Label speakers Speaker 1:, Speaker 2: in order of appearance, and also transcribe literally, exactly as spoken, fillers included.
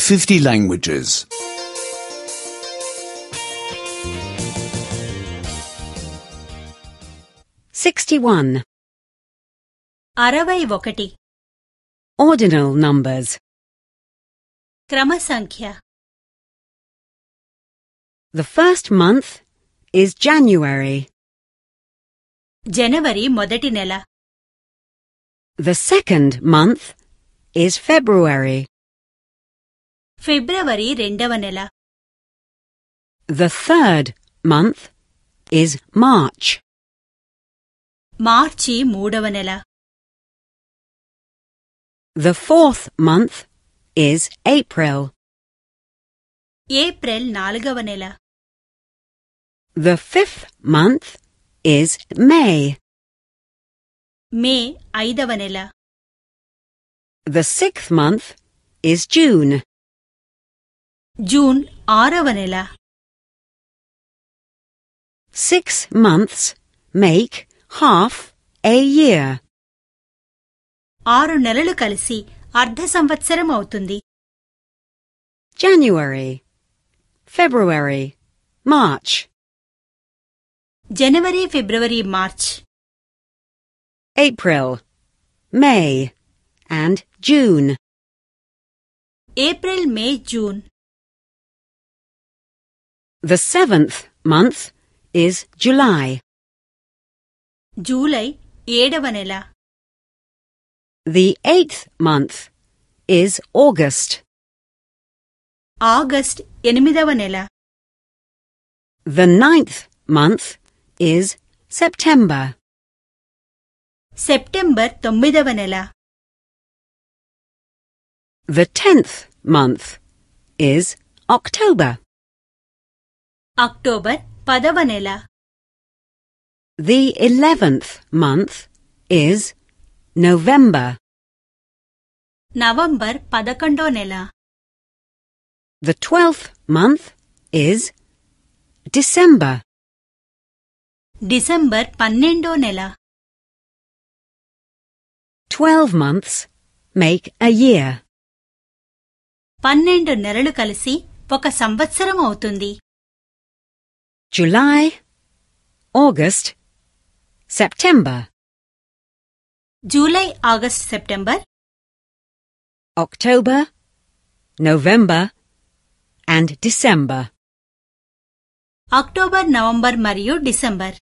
Speaker 1: fifty languages.
Speaker 2: sixty-one.
Speaker 3: అరవై ఒకటి.
Speaker 2: Ordinal numbers.
Speaker 3: క్రమ సంఖ్య.
Speaker 2: The first month is January.
Speaker 3: జనవరి మొదటి నెల.
Speaker 2: The second month is February.
Speaker 3: ఫిబ్రవరి రెండవ నెల.
Speaker 2: The third month is March.
Speaker 3: మార్చి మూడవ నెల.
Speaker 2: The fourth month is April.
Speaker 3: April నాలుగవ నెల.
Speaker 2: The fifth month is May.
Speaker 3: మే ఐదవ నెల.
Speaker 2: The sixth month is June.
Speaker 3: June ఆరవ నెల.
Speaker 2: Six months make half a year.
Speaker 3: ఆరు నెలలు కలిసి అర్ధ సంవత్సరం అవుతుంది.
Speaker 2: January, February, March.
Speaker 3: జనవరి, ఫిబ్రవరి, March.
Speaker 2: April, May, and June.
Speaker 3: April, May, June.
Speaker 2: The seventh month is July.
Speaker 3: July ఏడవ నెల.
Speaker 2: The eighth month is August.
Speaker 3: August ఎనిమిదవ నెల.
Speaker 2: The ninth month is September.
Speaker 3: September తొమ్మిదవ నెల.
Speaker 2: The tenth month is October.
Speaker 3: October పదవ నెల.
Speaker 2: The eleventh month is November.
Speaker 3: November పదకొండో నెల.
Speaker 2: The twelfth month is December.
Speaker 3: December పన్నెండో నెల.
Speaker 2: Twelve months make a year.
Speaker 3: పన్నెండు నెలలు కలిసి ఒక సంవత్సరం అవుతుంది.
Speaker 2: July, August, September.
Speaker 3: July, August, September.
Speaker 2: October, November, and December.
Speaker 3: October, November మరియు డిసెంబర్.